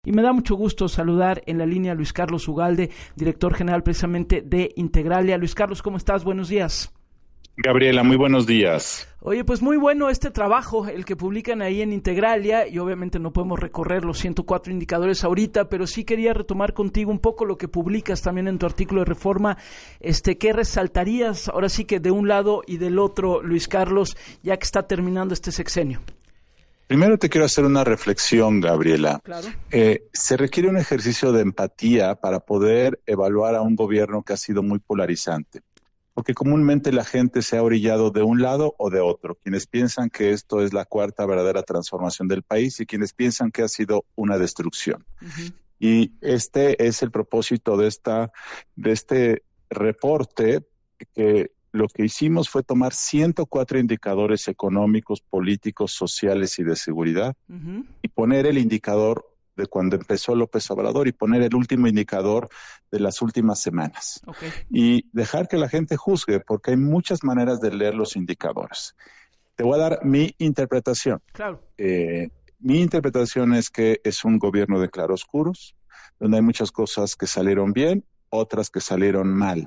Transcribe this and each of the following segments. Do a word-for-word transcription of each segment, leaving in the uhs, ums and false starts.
Y me da mucho gusto saludar en la línea a Luis Carlos Ugalde, director general precisamente de Integralia. Luis Carlos, ¿cómo estás? Buenos días. Gabriela, muy buenos días. Oye, pues muy bueno este trabajo, el que publican ahí en Integralia, y obviamente no podemos recorrer los ciento cuatro indicadores ahorita, pero sí quería retomar contigo un poco lo que publicas también en tu artículo de Reforma. Este, ¿qué resaltarías ahora sí que de un lado y del otro, Luis Carlos, ya que está terminando este sexenio? Primero te quiero hacer una reflexión, Gabriela. Claro. Eh, se requiere un ejercicio de empatía para poder evaluar a un gobierno que ha sido muy polarizante, porque comúnmente la gente se ha orillado de un lado o de otro, quienes piensan que esto es la cuarta verdadera transformación del país y quienes piensan que ha sido una destrucción. Uh-huh. Y este es el propósito de, esta, de este reporte, que lo que hicimos fue tomar ciento cuatro indicadores económicos, políticos, sociales y de seguridad, uh-huh, y poner el indicador de cuando empezó López Obrador y poner el último indicador de las últimas semanas. Okay. Y dejar que la gente juzgue, porque hay muchas maneras de leer los indicadores. Te voy a dar mi interpretación. Claro. Eh, mi interpretación es que es un gobierno de claroscuros, donde hay muchas cosas que salieron bien, otras que salieron mal.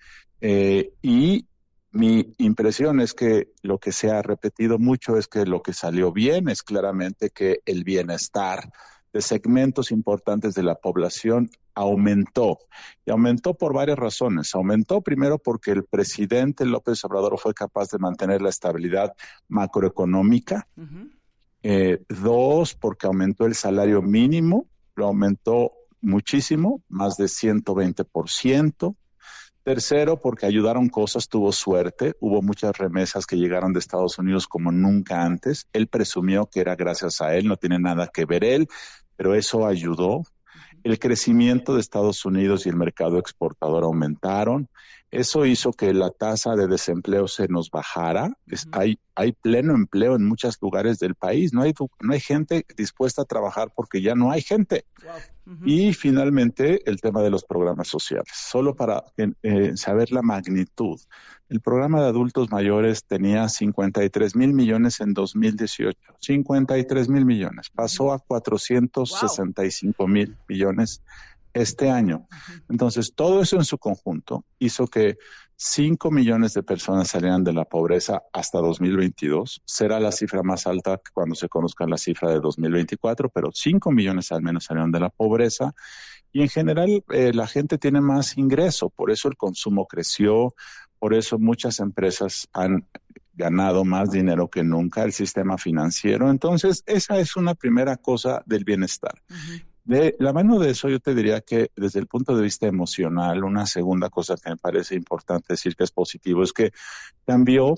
Eh, y mi impresión es que lo que se ha repetido mucho es que lo que salió bien es claramente que el bienestar de segmentos importantes de la población aumentó. Y aumentó por varias razones. Aumentó primero porque el presidente López Obrador fue capaz de mantener la estabilidad macroeconómica. Uh-huh. Eh, dos, porque aumentó el salario mínimo, lo aumentó muchísimo, más de ciento veinte por ciento. Tercero, porque ayudaron cosas, tuvo suerte, hubo muchas remesas que llegaron de Estados Unidos como nunca antes. Él presumió que era gracias a él, no tiene nada que ver él, pero eso ayudó. El crecimiento de Estados Unidos y el mercado exportador aumentaron. Eso hizo que la tasa de desempleo se nos bajara. Es, hay, hay pleno empleo en muchos lugares del país. No hay, no hay gente dispuesta a trabajar porque ya no hay gente. Wow. Uh-huh. Y finalmente, el tema de los programas sociales. Solo para eh, saber la magnitud. El programa de adultos mayores tenía cincuenta y tres mil millones en dos mil dieciocho. cincuenta y tres mil millones. Pasó a cuatrocientos sesenta y cinco mil millones este año. Entonces, todo eso en su conjunto hizo que cinco millones de personas salieran de la pobreza hasta dos mil veintidós. Será la cifra más alta cuando se conozca la cifra de dos mil veinticuatro, pero cinco millones al menos salieron de la pobreza. Y en general, eh, la gente tiene más ingreso, por eso el consumo creció, por eso muchas empresas han ganado más dinero que nunca, el sistema financiero. Entonces, esa es una primera cosa del bienestar. Uh-huh. De la mano de eso, yo te diría que desde el punto de vista emocional, una segunda cosa que me parece importante decir que es positivo es que cambió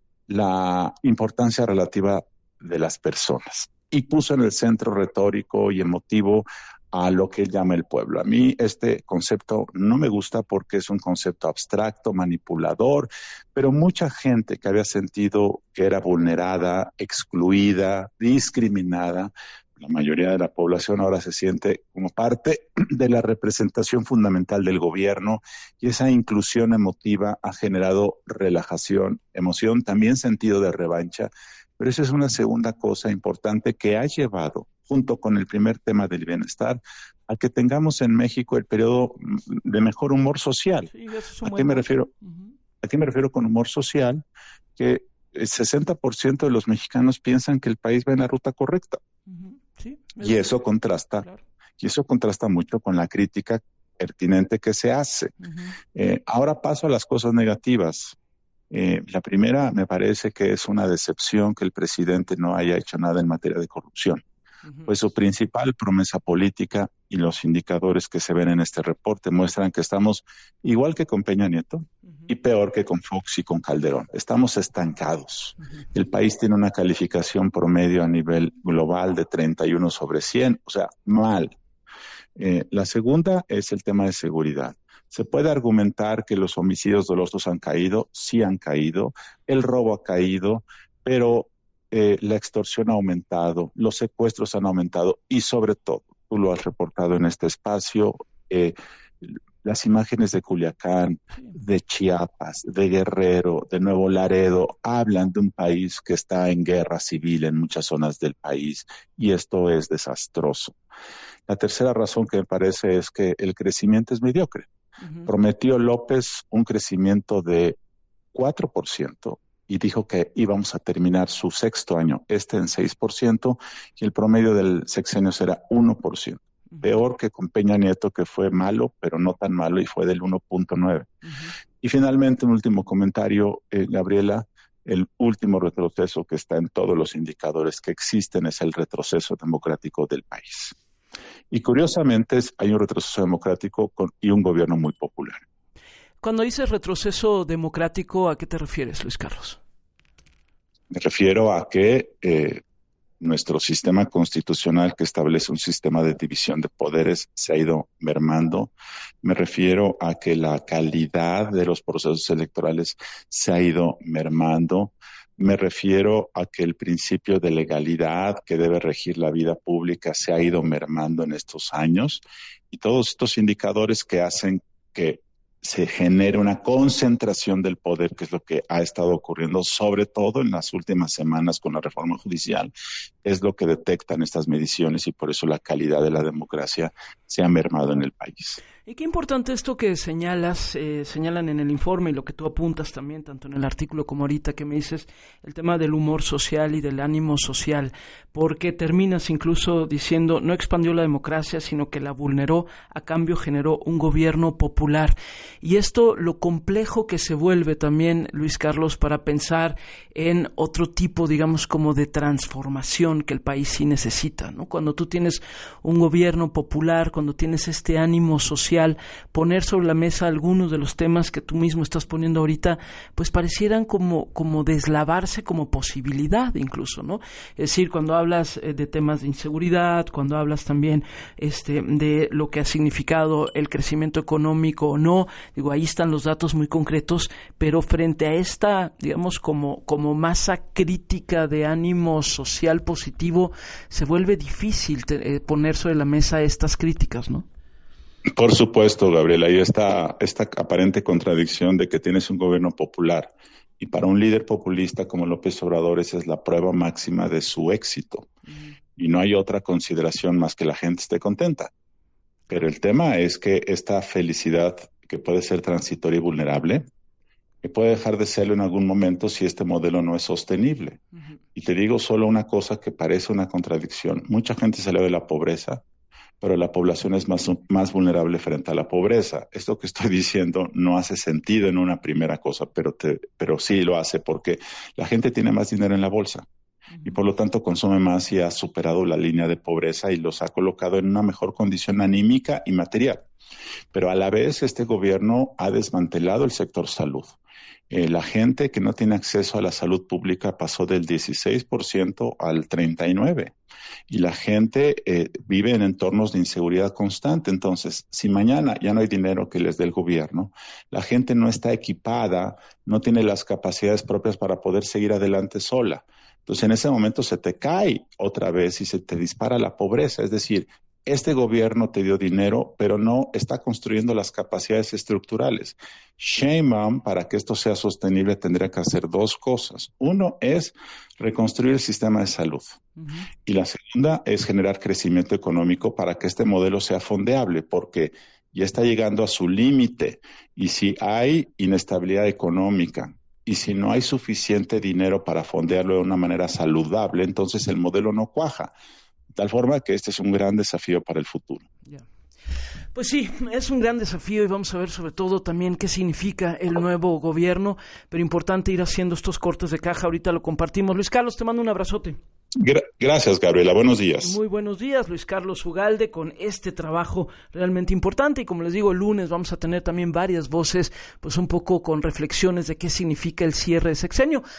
la importancia relativa de las personas y puso en el centro retórico y emotivo a lo que él llama el pueblo. A mí este concepto no me gusta porque es un concepto abstracto, manipulador, pero mucha gente que había sentido que era vulnerada, excluida, discriminada, la mayoría de la población ahora se siente como parte de la representación fundamental del gobierno y esa inclusión emotiva ha generado relajación, emoción, también sentido de revancha, pero esa es una segunda cosa importante que ha llevado, junto con el primer tema del bienestar, a que tengamos en México el periodo de mejor humor social. Sí, es ¿A qué me refiero? Uh-huh. ¿A qué me refiero con humor social? Que el sesenta por ciento de los mexicanos piensan que el país va en la ruta correcta. Uh-huh. Sí, y eso contrasta, claro. y eso contrasta mucho con la crítica pertinente que se hace. Uh-huh. Eh, ahora paso a las cosas negativas. Eh, la primera me parece que es una decepción que el presidente no haya hecho nada en materia de corrupción. Uh-huh. Pues su principal promesa política y los indicadores que se ven en este reporte muestran que estamos igual que con Peña Nieto uh-huh. y peor que con Fox y con Calderón. Estamos estancados. Uh-huh. El país tiene una calificación promedio a nivel global de treinta y uno sobre cien, o sea, mal. Eh, la segunda es el tema de seguridad. Se puede argumentar que los homicidios dolosos han caído, sí han caído, el robo ha caído, pero eh, la extorsión ha aumentado, los secuestros han aumentado y sobre todo, tú lo has reportado en este espacio, eh, las imágenes de Culiacán, de Chiapas, de Guerrero, de Nuevo Laredo, hablan de un país que está en guerra civil en muchas zonas del país y esto es desastroso. La tercera razón que me parece es que el crecimiento es mediocre. Uh-huh. Prometió López un crecimiento de cuatro por ciento y dijo que íbamos a terminar su sexto año, este en seis por ciento, y el promedio del sexenio será uno por ciento. Uh-huh. Peor que con Peña Nieto, que fue malo, pero no tan malo, y fue del uno punto nueve. Uh-huh. Y finalmente, un último comentario, eh, Gabriela, el último retroceso que está en todos los indicadores que existen es el retroceso democrático del país. Y curiosamente hay un retroceso democrático con, y un gobierno muy popular. Cuando dices retroceso democrático, ¿a qué te refieres, Luis Carlos? Me refiero a que eh, nuestro sistema constitucional, que establece un sistema de división de poderes, se ha ido mermando. Me refiero a que la calidad de los procesos electorales se ha ido mermando. Me refiero a que el principio de legalidad que debe regir la vida pública se ha ido mermando en estos años. Y todos estos indicadores que hacen que se genere una concentración del poder, que es lo que ha estado ocurriendo, sobre todo en las últimas semanas con la reforma judicial, es lo que detectan estas mediciones y por eso la calidad de la democracia se ha mermado en el país. Y qué importante esto que señalas, eh, señalan en el informe y lo que tú apuntas también, tanto en el artículo como ahorita que me dices, el tema del humor social y del ánimo social, porque terminas incluso diciendo, no expandió la democracia, sino que la vulneró, a cambio generó un gobierno popular. Y esto, lo complejo que se vuelve también, Luis Carlos, para pensar en otro tipo, digamos, como de transformación que el país sí necesita, ¿no? Cuando tú tienes un gobierno popular, cuando tienes este ánimo social, poner sobre la mesa algunos de los temas que tú mismo estás poniendo ahorita, pues parecieran como, como deslavarse como posibilidad incluso, ¿no? Es decir, cuando hablas eh, de temas de inseguridad, cuando hablas también este, de lo que ha significado el crecimiento económico o no, digo, ahí están los datos muy concretos, pero frente a esta, digamos, como, como masa crítica de ánimo social positivo, se vuelve difícil te, eh, poner sobre la mesa estas críticas, ¿no? Por supuesto, Gabriela, hay esta, esta aparente contradicción de que tienes un gobierno popular y para un líder populista como López Obrador esa es la prueba máxima de su éxito. Mm. Y no hay otra consideración más que la gente esté contenta. Pero el tema es que esta felicidad que puede ser transitoria y vulnerable, que puede dejar de serlo en algún momento si este modelo no es sostenible. Uh-huh. Y te digo solo una cosa que parece una contradicción. Mucha gente salió de la pobreza, pero la población es más, más vulnerable frente a la pobreza. Esto que estoy diciendo no hace sentido en una primera cosa, pero, te, pero sí lo hace porque la gente tiene más dinero en la bolsa y por lo tanto consume más y ha superado la línea de pobreza y los ha colocado en una mejor condición anímica y material. Pero a la vez este gobierno ha desmantelado el sector salud. Eh, la gente que no tiene acceso a la salud pública pasó del dieciséis por ciento al treinta y nueve por ciento. Y la gente eh, vive en entornos de inseguridad constante. Entonces, si mañana ya no hay dinero que les dé el gobierno, la gente no está equipada, no tiene las capacidades propias para poder seguir adelante sola. Entonces, en ese momento se te cae otra vez y se te dispara la pobreza. Es decir, este gobierno te dio dinero, pero no está construyendo las capacidades estructurales. Sheinbaum, para que esto sea sostenible, tendría que hacer dos cosas. Uno es reconstruir el sistema de salud. Uh-huh. Y la segunda es generar crecimiento económico para que este modelo sea fondeable, porque ya está llegando a su límite. Y si hay inestabilidad económica, y si no hay suficiente dinero para fondearlo de una manera saludable, entonces el modelo no cuaja. De tal forma que este es un gran desafío para el futuro. Yeah. Pues sí, es un gran desafío y vamos a ver sobre todo también qué significa el nuevo gobierno, pero importante ir haciendo estos cortes de caja, ahorita lo compartimos. Luis Carlos, te mando un abrazote. Gra- gracias, Gabriela. Buenos días. Muy buenos días, Luis Carlos Ugalde, con este trabajo realmente importante. Y como les digo, el lunes vamos a tener también varias voces, pues un poco con reflexiones de qué significa el cierre de sexenio.